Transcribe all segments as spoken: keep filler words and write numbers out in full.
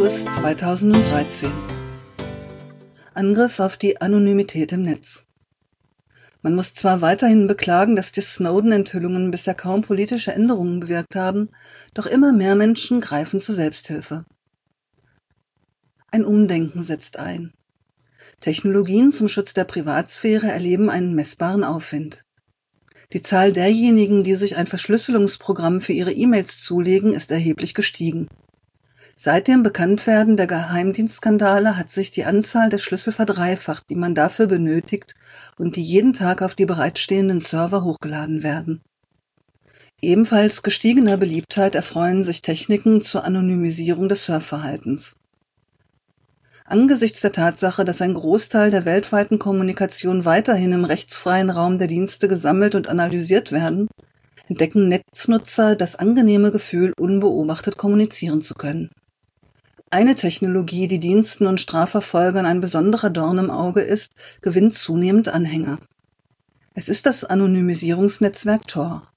August zweitausenddreizehn. Angriff auf die Anonymität im Netz. Man muss zwar weiterhin beklagen, dass die Snowden-Enthüllungen bisher kaum politische Änderungen bewirkt haben, doch immer mehr Menschen greifen zur Selbsthilfe. Ein Umdenken setzt ein. Technologien zum Schutz der Privatsphäre erleben einen messbaren Aufwind. Die Zahl derjenigen, die sich ein Verschlüsselungsprogramm für ihre E-Mails zulegen, ist erheblich gestiegen. Seit dem Bekanntwerden der Geheimdienstskandale hat sich die Anzahl der Schlüssel verdreifacht, die man dafür benötigt und die jeden Tag auf die bereitstehenden Server hochgeladen werden. Ebenfalls gestiegener Beliebtheit erfreuen sich Techniken zur Anonymisierung des Surfverhaltens. Angesichts der Tatsache, dass ein Großteil der weltweiten Kommunikation weiterhin im rechtsfreien Raum der Dienste gesammelt und analysiert werden, entdecken Netznutzer das angenehme Gefühl, unbeobachtet kommunizieren zu können. Eine Technologie, die Diensten und Strafverfolgern ein besonderer Dorn im Auge ist, gewinnt zunehmend Anhänger. Es ist das Anonymisierungsnetzwerk Tor.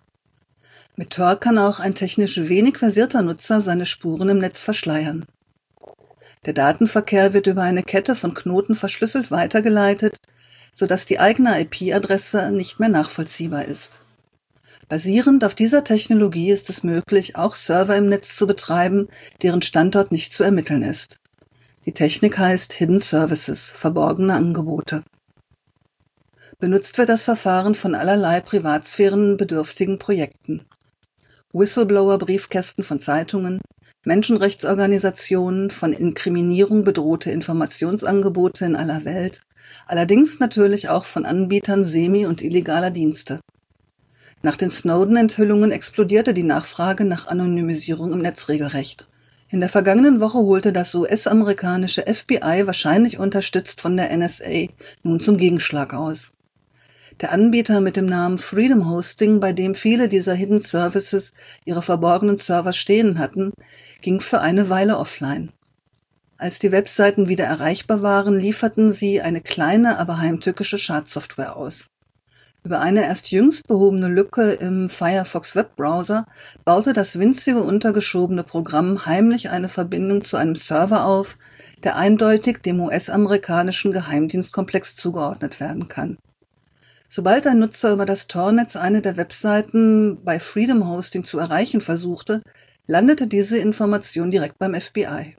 Mit Tor kann auch ein technisch wenig versierter Nutzer seine Spuren im Netz verschleiern. Der Datenverkehr wird über eine Kette von Knoten verschlüsselt weitergeleitet, sodass die eigene I P-Adresse nicht mehr nachvollziehbar ist. Basierend auf dieser Technologie ist es möglich, auch Server im Netz zu betreiben, deren Standort nicht zu ermitteln ist. Die Technik heißt Hidden Services, verborgene Angebote. Benutzt wird das Verfahren von allerlei privatsphärenbedürftigen Projekten. Whistleblower-Briefkästen von Zeitungen, Menschenrechtsorganisationen, von Inkriminierung bedrohte Informationsangebote in aller Welt, allerdings natürlich auch von Anbietern semi- und illegaler Dienste. Nach den Snowden-Enthüllungen explodierte die Nachfrage nach Anonymisierung im Netz regelrecht. In der vergangenen Woche holte das U S-amerikanische F B I, wahrscheinlich unterstützt von der N S A, nun zum Gegenschlag aus. Der Anbieter mit dem Namen Freedom Hosting, bei dem viele dieser Hidden Services ihre verborgenen Server stehen hatten, ging für eine Weile offline. Als die Webseiten wieder erreichbar waren, lieferten sie eine kleine, aber heimtückische Schadsoftware aus. Über eine erst jüngst behobene Lücke im Firefox Webbrowser baute das winzige untergeschobene Programm heimlich eine Verbindung zu einem Server auf, der eindeutig dem U S-amerikanischen Geheimdienstkomplex zugeordnet werden kann. Sobald ein Nutzer über das Tor-Netz eine der Webseiten bei Freedom Hosting zu erreichen versuchte, landete diese Information direkt beim F B I.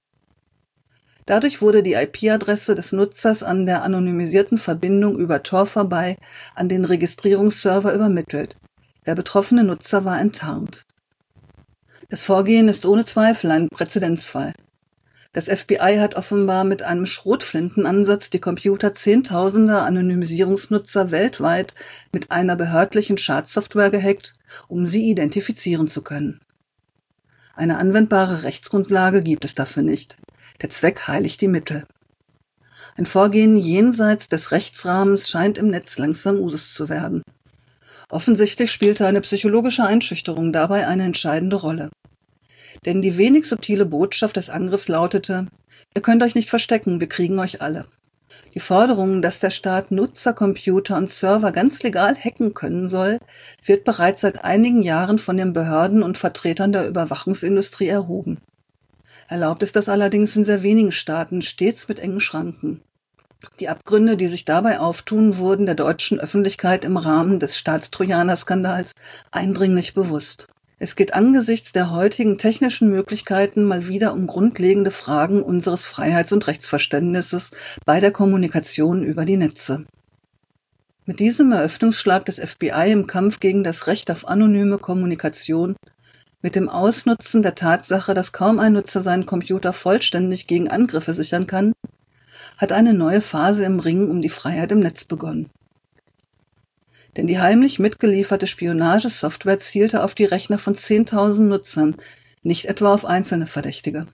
Dadurch wurde die I P-Adresse des Nutzers an der anonymisierten Verbindung über Tor vorbei an den Registrierungsserver übermittelt. Der betroffene Nutzer war enttarnt. Das Vorgehen ist ohne Zweifel ein Präzedenzfall. Das F B I hat offenbar mit einem Schrotflintenansatz die Computer zehntausender Anonymisierungsnutzer weltweit mit einer behördlichen Schadsoftware gehackt, um sie identifizieren zu können. Eine anwendbare Rechtsgrundlage gibt es dafür nicht. Der Zweck heiligt die Mittel. Ein Vorgehen jenseits des Rechtsrahmens scheint im Netz langsam Usus zu werden. Offensichtlich spielte eine psychologische Einschüchterung dabei eine entscheidende Rolle. Denn die wenig subtile Botschaft des Angriffs lautete: Ihr könnt euch nicht verstecken, wir kriegen euch alle. Die Forderung, dass der Staat Nutzer, Computer und Server ganz legal hacken können soll, wird bereits seit einigen Jahren von den Behörden und Vertretern der Überwachungsindustrie erhoben. Erlaubt ist das allerdings in sehr wenigen Staaten, stets mit engen Schranken. Die Abgründe, die sich dabei auftun, wurden der deutschen Öffentlichkeit im Rahmen des Staatstrojaner-Skandals eindringlich bewusst. Es geht angesichts der heutigen technischen Möglichkeiten mal wieder um grundlegende Fragen unseres Freiheits- und Rechtsverständnisses bei der Kommunikation über die Netze. Mit diesem Eröffnungsschlag des F B I im Kampf gegen das Recht auf anonyme Kommunikation, mit dem Ausnutzen der Tatsache, dass kaum ein Nutzer seinen Computer vollständig gegen Angriffe sichern kann, hat eine neue Phase im Ringen um die Freiheit im Netz begonnen. Denn die heimlich mitgelieferte Spionagesoftware zielte auf die Rechner von zehntausend Nutzern, nicht etwa auf einzelne Verdächtige.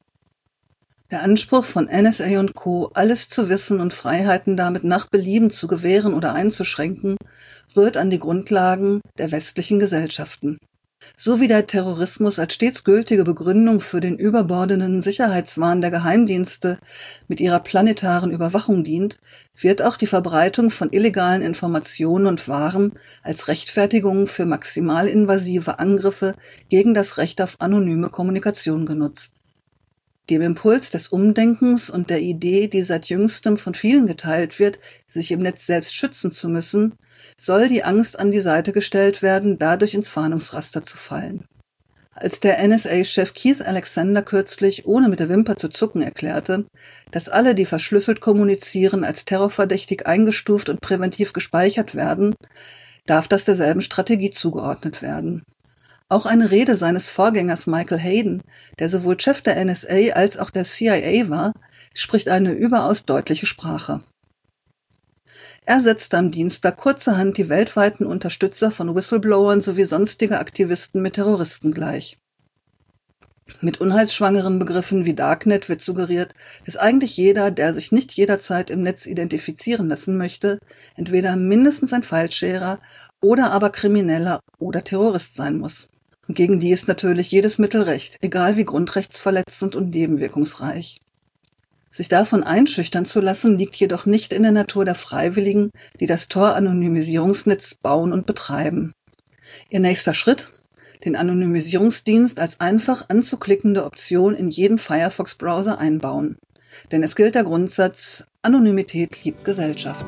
Der Anspruch von N S A und Co., alles zu wissen und Freiheiten damit nach Belieben zu gewähren oder einzuschränken, rührt an die Grundlagen der westlichen Gesellschaften. So wie der Terrorismus als stets gültige Begründung für den überbordenden Sicherheitswahn der Geheimdienste mit ihrer planetaren Überwachung dient, wird auch die Verbreitung von illegalen Informationen und Waren als Rechtfertigung für maximal invasive Angriffe gegen das Recht auf anonyme Kommunikation genutzt. Dem Impuls des Umdenkens und der Idee, die seit jüngstem von vielen geteilt wird, sich im Netz selbst schützen zu müssen, soll die Angst an die Seite gestellt werden, dadurch ins Fahndungsraster zu fallen. Als der N S A-Chef Keith Alexander kürzlich ohne mit der Wimper zu zucken erklärte, dass alle, die verschlüsselt kommunizieren, als terrorverdächtig eingestuft und präventiv gespeichert werden, darf das derselben Strategie zugeordnet werden. Auch eine Rede seines Vorgängers Michael Hayden, der sowohl Chef der N S A als auch der C I A war, spricht eine überaus deutliche Sprache. Er setzte am Dienstag kurzerhand die weltweiten Unterstützer von Whistleblowern sowie sonstige Aktivisten mit Terroristen gleich. Mit unheilsschwangeren Begriffen wie Darknet wird suggeriert, dass eigentlich jeder, der sich nicht jederzeit im Netz identifizieren lassen möchte, entweder mindestens ein Fallscherer oder aber Krimineller oder Terrorist sein muss. Und gegen die ist natürlich jedes Mittel recht, egal wie grundrechtsverletzend und nebenwirkungsreich. Sich davon einschüchtern zu lassen, liegt jedoch nicht in der Natur der Freiwilligen, die das Tor-Anonymisierungsnetz bauen und betreiben. Ihr nächster Schritt? Den Anonymisierungsdienst als einfach anzuklickende Option in jeden Firefox-Browser einbauen. Denn es gilt der Grundsatz, Anonymität liebt Gesellschaft.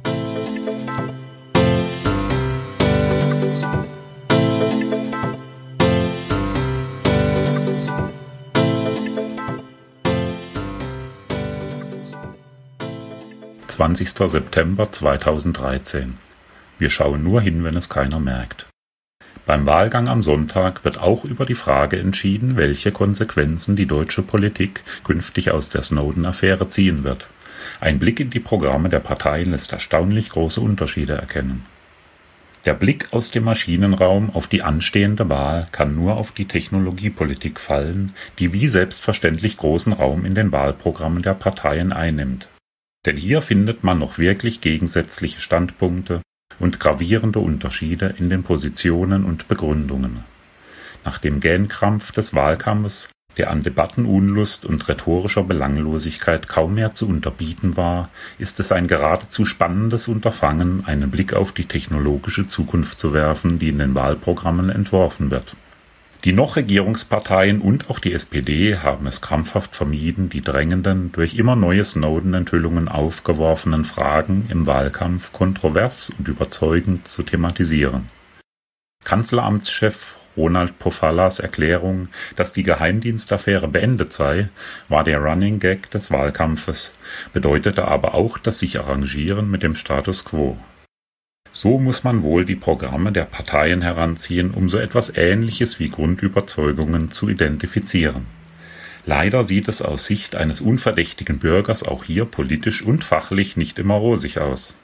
zwanzigster September zweitausenddreizehn. Wir schauen nur hin, wenn es keiner merkt. Beim Wahlgang am Sonntag wird auch über die Frage entschieden, welche Konsequenzen die deutsche Politik künftig aus der Snowden-Affäre ziehen wird. Ein Blick in die Programme der Parteien lässt erstaunlich große Unterschiede erkennen. Der Blick aus dem Maschinenraum auf die anstehende Wahl kann nur auf die Technologiepolitik fallen, die wie selbstverständlich großen Raum in den Wahlprogrammen der Parteien einnimmt. Denn hier findet man noch wirklich gegensätzliche Standpunkte und gravierende Unterschiede in den Positionen und Begründungen. Nach dem Gähnkrampf des Wahlkampfes, der an Debattenunlust und rhetorischer Belanglosigkeit kaum mehr zu unterbieten war, ist es ein geradezu spannendes Unterfangen, einen Blick auf die technologische Zukunft zu werfen, die in den Wahlprogrammen entworfen wird. Die noch Regierungsparteien und auch die S P D haben es krampfhaft vermieden, die drängenden, durch immer neue Snowden-Enthüllungen aufgeworfenen Fragen im Wahlkampf kontrovers und überzeugend zu thematisieren. Kanzleramtschef Ronald Pofallas Erklärung, dass die Geheimdienstaffäre beendet sei, war der Running Gag des Wahlkampfes, bedeutete aber auch das sich Arrangieren mit dem Status quo. So muss man wohl die Programme der Parteien heranziehen, um so etwas Ähnliches wie Grundüberzeugungen zu identifizieren. Leider sieht es aus Sicht eines unverdächtigen Bürgers auch hier politisch und fachlich nicht immer rosig aus.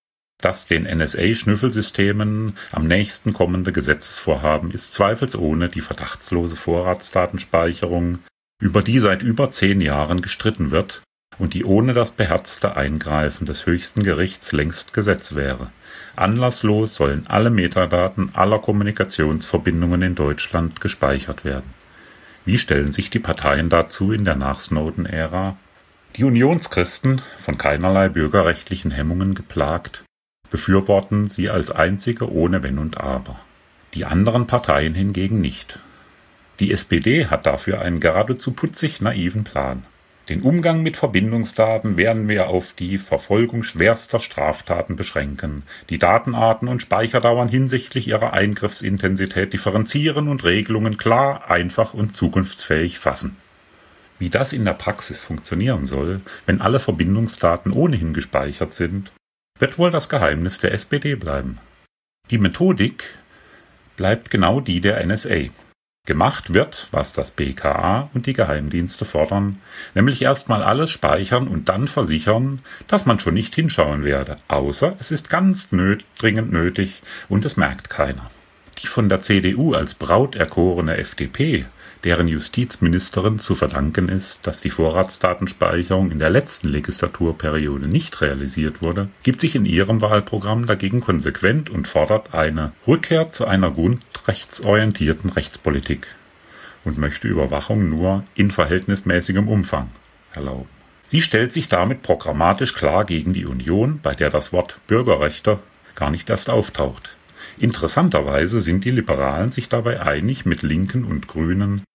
Das den N S A-Schnüffelsystemen am nächsten kommende Gesetzesvorhaben ist zweifelsohne die verdachtslose Vorratsdatenspeicherung, über die seit über zehn Jahren gestritten wird und die ohne das beherzte Eingreifen des höchsten Gerichts längst Gesetz wäre. Anlasslos sollen alle Metadaten aller Kommunikationsverbindungen in Deutschland gespeichert werden. Wie stellen sich die Parteien dazu in der Nach-Snowden-Ära? Die Unionschristen, von keinerlei bürgerrechtlichen Hemmungen geplagt, befürworten sie als einzige ohne Wenn und Aber. Die anderen Parteien hingegen nicht. Die S P D hat dafür einen geradezu putzig naiven Plan. Den Umgang mit Verbindungsdaten werden wir auf die Verfolgung schwerster Straftaten beschränken, die Datenarten und Speicherdauern hinsichtlich ihrer Eingriffsintensität differenzieren und Regelungen klar, einfach und zukunftsfähig fassen. Wie das in der Praxis funktionieren soll, wenn alle Verbindungsdaten ohnehin gespeichert sind, wird wohl das Geheimnis der S P D bleiben. Die Methodik bleibt genau die der N S A. Gemacht wird, was das B K A und die Geheimdienste fordern, nämlich erstmal alles speichern und dann versichern, dass man schon nicht hinschauen werde, außer es ist ganz nöt, dringend nötig und es merkt keiner. Die von der C D U als Braut erkorene F D P, deren Justizministerin zu verdanken ist, dass die Vorratsdatenspeicherung in der letzten Legislaturperiode nicht realisiert wurde, gibt sich in ihrem Wahlprogramm dagegen konsequent und fordert eine Rückkehr zu einer grundrechtsorientierten Rechtspolitik und möchte Überwachung nur in verhältnismäßigem Umfang erlauben. Sie stellt sich damit programmatisch klar gegen die Union, bei der das Wort Bürgerrechte gar nicht erst auftaucht. Interessanterweise sind die Liberalen sich dabei einig mit Linken und Grünen,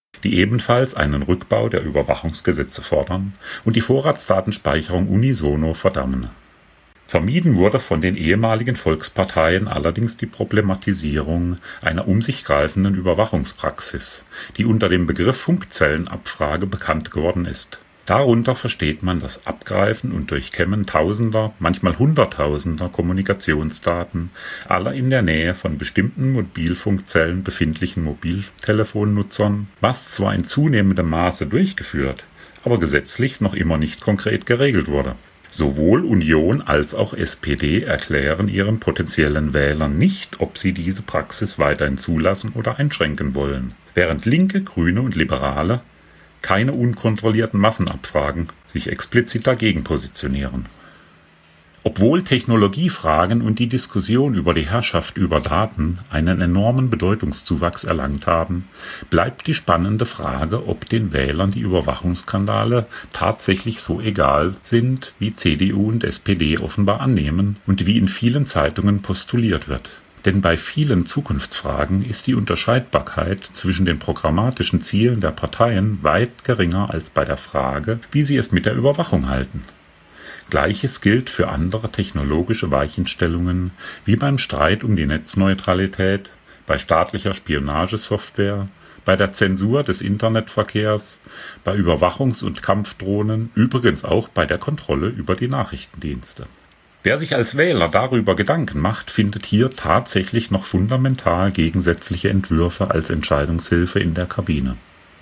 die ebenfalls einen Rückbau der Überwachungsgesetze fordern und die Vorratsdatenspeicherung unisono verdammen. Vermieden wurde von den ehemaligen Volksparteien allerdings die Problematisierung einer um sich greifenden Überwachungspraxis, die unter dem Begriff Funkzellenabfrage bekannt geworden ist. Darunter versteht man das Abgreifen und Durchkämmen tausender, manchmal hunderttausender Kommunikationsdaten aller in der Nähe von bestimmten Mobilfunkzellen befindlichen Mobiltelefonnutzern, was zwar in zunehmendem Maße durchgeführt, aber gesetzlich noch immer nicht konkret geregelt wurde. Sowohl Union als auch S P D erklären ihren potenziellen Wählern nicht, ob sie diese Praxis weiterhin zulassen oder einschränken wollen, während Linke, Grüne und Liberale keine unkontrollierten Massenabfragen sich explizit dagegen positionieren. Obwohl Technologiefragen und die Diskussion über die Herrschaft über Daten einen enormen Bedeutungszuwachs erlangt haben, bleibt die spannende Frage, ob den Wählern die Überwachungsskandale tatsächlich so egal sind, wie C D U und S P D offenbar annehmen und wie in vielen Zeitungen postuliert wird. Denn bei vielen Zukunftsfragen ist die Unterscheidbarkeit zwischen den programmatischen Zielen der Parteien weit geringer als bei der Frage, wie sie es mit der Überwachung halten. Gleiches gilt für andere technologische Weichenstellungen, wie beim Streit um die Netzneutralität, bei staatlicher Spionagesoftware, bei der Zensur des Internetverkehrs, bei Überwachungs- und Kampfdrohnen, übrigens auch bei der Kontrolle über die Nachrichtendienste. Wer sich als Wähler darüber Gedanken macht, findet hier tatsächlich noch fundamental gegensätzliche Entwürfe als Entscheidungshilfe in der Kabine.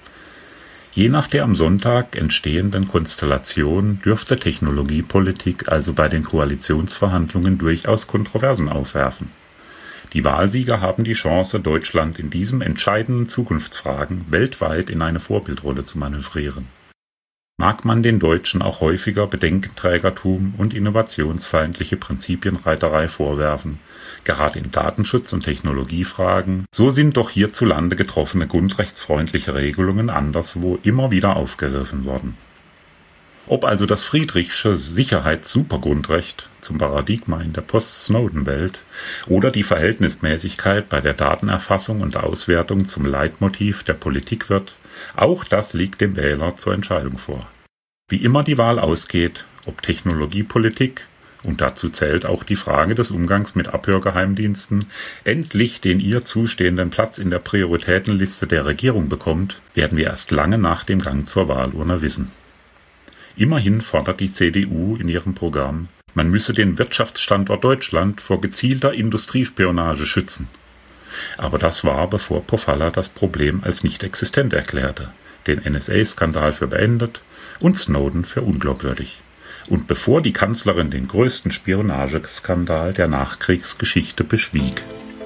Je nach der am Sonntag entstehenden Konstellation dürfte Technologiepolitik also bei den Koalitionsverhandlungen durchaus Kontroversen aufwerfen. Die Wahlsieger haben die Chance, Deutschland in diesen entscheidenden Zukunftsfragen weltweit in eine Vorbildrolle zu manövrieren. Mag man den Deutschen auch häufiger Bedenkenträgertum und innovationsfeindliche Prinzipienreiterei vorwerfen, gerade in Datenschutz- und Technologiefragen, so sind doch hierzulande getroffene grundrechtsfreundliche Regelungen anderswo immer wieder aufgegriffen worden. Ob also das Friedrichsche Sicherheits-Supergrundrecht zum Paradigma in der Post-Snowden-Welt oder die Verhältnismäßigkeit bei der Datenerfassung und Auswertung zum Leitmotiv der Politik wird, auch das liegt dem Wähler zur Entscheidung vor. Wie immer die Wahl ausgeht, ob Technologiepolitik, und dazu zählt auch die Frage des Umgangs mit Abhörgeheimdiensten, endlich den ihr zustehenden Platz in der Prioritätenliste der Regierung bekommt, werden wir erst lange nach dem Gang zur Wahlurne wissen. Immerhin fordert die C D U in ihrem Programm, man müsse den Wirtschaftsstandort Deutschland vor gezielter Industriespionage schützen. Aber das war, bevor Pofalla das Problem als nicht existent erklärte, den N S A-Skandal für beendet und Snowden für unglaubwürdig. Und bevor die Kanzlerin den größten Spionageskandal der Nachkriegsgeschichte beschwieg.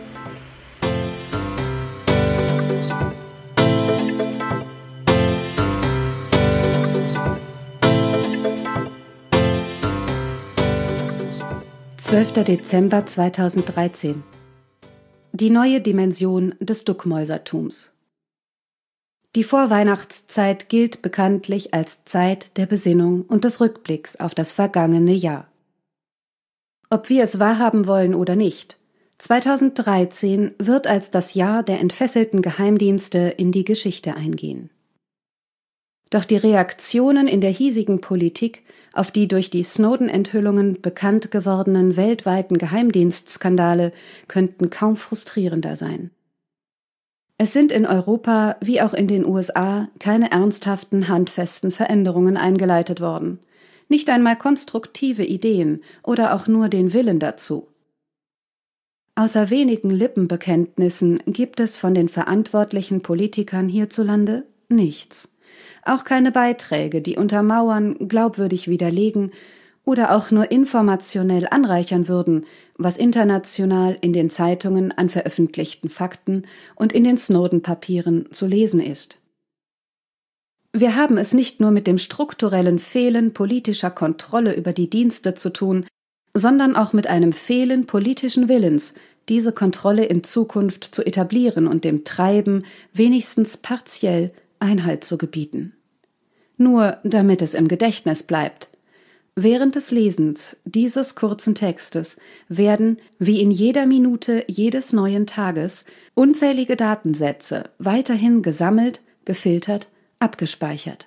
zwölfter Dezember zweitausenddreizehn. Die neue Dimension des Duckmäusertums. Die Vorweihnachtszeit gilt bekanntlich als Zeit der Besinnung und des Rückblicks auf das vergangene Jahr. Ob wir es wahrhaben wollen oder nicht, zweitausenddreizehn wird als das Jahr der entfesselten Geheimdienste in die Geschichte eingehen. Doch die Reaktionen in der hiesigen Politik auf die durch die Snowden-Enthüllungen bekannt gewordenen weltweiten Geheimdienstskandale könnten kaum frustrierender sein. Es sind in Europa wie auch in den U S A keine ernsthaften, handfesten Veränderungen eingeleitet worden, nicht einmal konstruktive Ideen oder auch nur den Willen dazu. Außer wenigen Lippenbekenntnissen gibt es von den verantwortlichen Politikern hierzulande nichts. Auch keine Beiträge, die untermauern, glaubwürdig widerlegen oder auch nur informationell anreichern würden, was international in den Zeitungen an veröffentlichten Fakten und in den Snowden-Papieren zu lesen ist. Wir haben es nicht nur mit dem strukturellen Fehlen politischer Kontrolle über die Dienste zu tun, sondern auch mit einem Fehlen politischen Willens, diese Kontrolle in Zukunft zu etablieren und dem Treiben wenigstens partiell Einhalt zu gebieten. Nur damit es im Gedächtnis bleibt. Während des Lesens dieses kurzen Textes werden, wie in jeder Minute jedes neuen Tages, unzählige Datensätze weiterhin gesammelt, gefiltert, abgespeichert.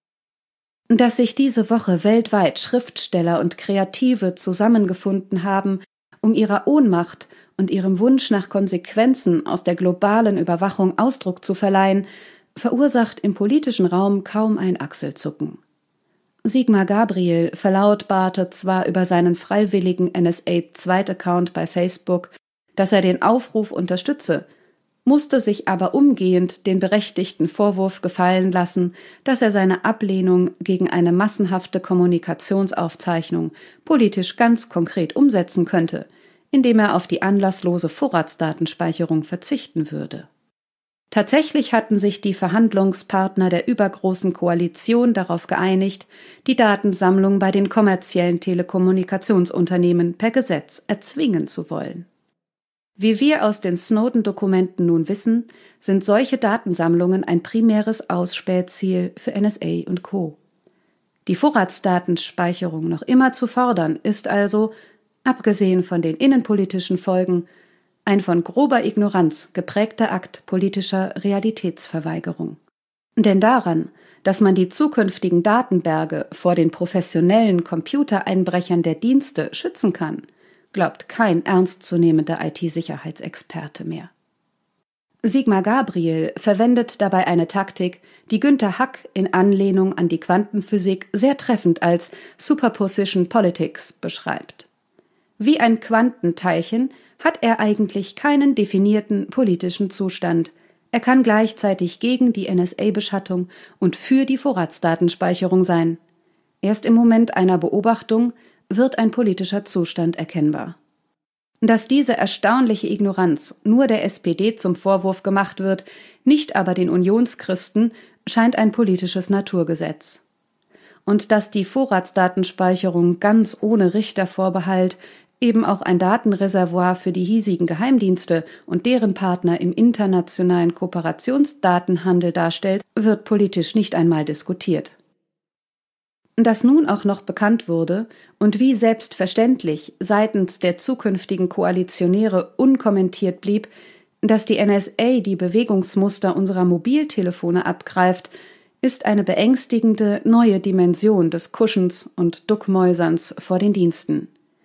Dass sich diese Woche weltweit Schriftsteller und Kreative zusammengefunden haben, um ihrer Ohnmacht und ihrem Wunsch nach Konsequenzen aus der globalen Überwachung Ausdruck zu verleihen, verursacht im politischen Raum kaum ein Achselzucken. Sigmar Gabriel verlautbarte zwar über seinen freiwilligen N S A-Zweit-Account bei Facebook, dass er den Aufruf unterstütze, musste sich aber umgehend den berechtigten Vorwurf gefallen lassen, dass er seine Ablehnung gegen eine massenhafte Kommunikationsaufzeichnung politisch ganz konkret umsetzen könnte, indem er auf die anlasslose Vorratsdatenspeicherung verzichten würde. Tatsächlich hatten sich die Verhandlungspartner der übergroßen Koalition darauf geeinigt, die Datensammlung bei den kommerziellen Telekommunikationsunternehmen per Gesetz erzwingen zu wollen. Wie wir aus den Snowden-Dokumenten nun wissen, sind solche Datensammlungen ein primäres Ausspähziel für N S A und Co. Die Vorratsdatenspeicherung noch immer zu fordern, ist also, abgesehen von den innenpolitischen Folgen, ein von grober Ignoranz geprägter Akt politischer Realitätsverweigerung. Denn daran, dass man die zukünftigen Datenberge vor den professionellen Computereinbrechern der Dienste schützen kann, glaubt kein ernstzunehmender I T-Sicherheitsexperte mehr. Sigmar Gabriel verwendet dabei eine Taktik, die Günter Hack in Anlehnung an die Quantenphysik sehr treffend als Superposition Politics beschreibt. Wie ein Quantenteilchen hat er eigentlich keinen definierten politischen Zustand. Er kann gleichzeitig gegen die N S A-Beschattung und für die Vorratsdatenspeicherung sein. Erst im Moment einer Beobachtung wird ein politischer Zustand erkennbar. Dass diese erstaunliche Ignoranz nur der S P D zum Vorwurf gemacht wird, nicht aber den Unionschristen, scheint ein politisches Naturgesetz. Und dass die Vorratsdatenspeicherung ganz ohne Richtervorbehalt eben auch ein Datenreservoir für die hiesigen Geheimdienste und deren Partner im internationalen Kooperationsdatenhandel darstellt, wird politisch nicht einmal diskutiert. Dass nun auch noch bekannt wurde und wie selbstverständlich seitens der zukünftigen Koalitionäre unkommentiert blieb, dass die N S A die Bewegungsmuster unserer Mobiltelefone abgreift, ist eine beängstigende neue Dimension des Kuschens und Duckmäuserns vor den Diensten.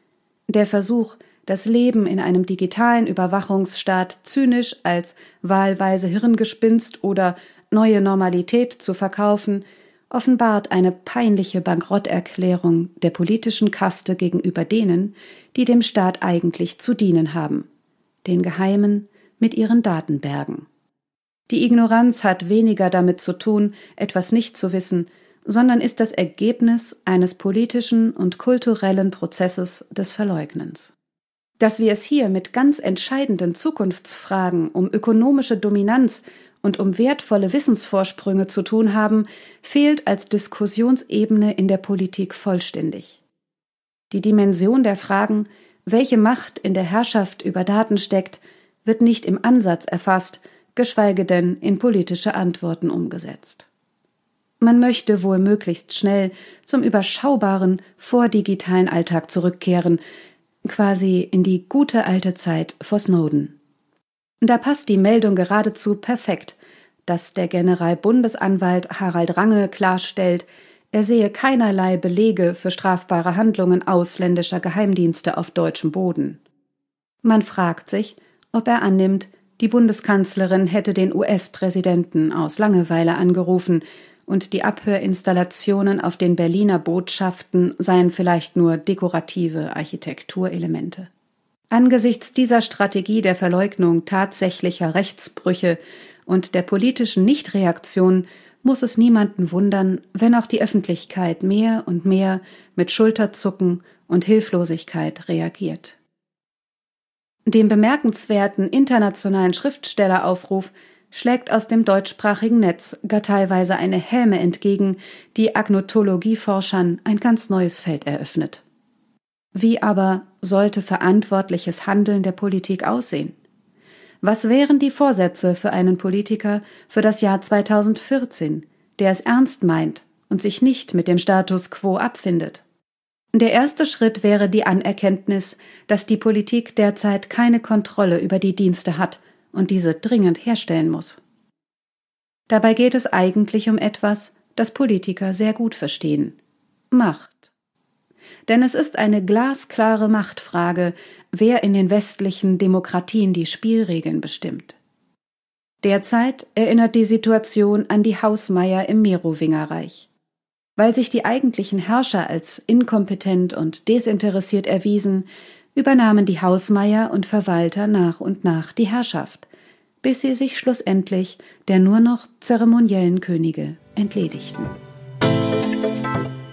Der Versuch, das Leben in einem digitalen Überwachungsstaat zynisch als wahlweise Hirngespinst oder neue Normalität zu verkaufen, offenbart eine peinliche Bankrotterklärung der politischen Kaste gegenüber denen, die dem Staat eigentlich zu dienen haben, den Geheimen mit ihren Datenbergen. Die Ignoranz hat weniger damit zu tun, etwas nicht zu wissen, sondern ist das Ergebnis eines politischen und kulturellen Prozesses des Verleugnens. Dass wir es hier mit ganz entscheidenden Zukunftsfragen um ökonomische Dominanz und um wertvolle Wissensvorsprünge zu tun haben, fehlt als Diskussionsebene in der Politik vollständig. Die Dimension der Fragen, welche Macht in der Herrschaft über Daten steckt, wird nicht im Ansatz erfasst, geschweige denn in politische Antworten umgesetzt. Man möchte wohl möglichst schnell zum überschaubaren, vordigitalen Alltag zurückkehren, quasi in die gute alte Zeit vor Snowden. Da passt die Meldung geradezu perfekt, dass der Generalbundesanwalt Harald Range klarstellt, er sehe keinerlei Belege für strafbare Handlungen ausländischer Geheimdienste auf deutschem Boden. Man fragt sich, ob er annimmt, die Bundeskanzlerin hätte den U S-Präsidenten aus Langeweile angerufen und die Abhörinstallationen auf den Berliner Botschaften seien vielleicht nur dekorative Architekturelemente. Angesichts dieser Strategie der Verleugnung tatsächlicher Rechtsbrüche und der politischen Nichtreaktion muss es niemanden wundern, wenn auch die Öffentlichkeit mehr und mehr mit Schulterzucken und Hilflosigkeit reagiert. Dem bemerkenswerten internationalen Schriftstelleraufruf schlägt aus dem deutschsprachigen Netz gar teilweise eine Häme entgegen, die Agnotologieforschern ein ganz neues Feld eröffnet. Wie aber sollte verantwortliches Handeln der Politik aussehen? Was wären die Vorsätze für einen Politiker für das Jahr zweitausendvierzehn, der es ernst meint und sich nicht mit dem Status quo abfindet? Der erste Schritt wäre die Anerkenntnis, dass die Politik derzeit keine Kontrolle über die Dienste hat und diese dringend herstellen muss. Dabei geht es eigentlich um etwas, das Politiker sehr gut verstehen: Macht. Denn es ist eine glasklare Machtfrage, wer in den westlichen Demokratien die Spielregeln bestimmt. Derzeit erinnert die Situation an die Hausmeier im Merowingerreich. Weil sich die eigentlichen Herrscher als inkompetent und desinteressiert erwiesen, übernahmen die Hausmeier und Verwalter nach und nach die Herrschaft, bis sie sich schlussendlich der nur noch zeremoniellen Könige entledigten.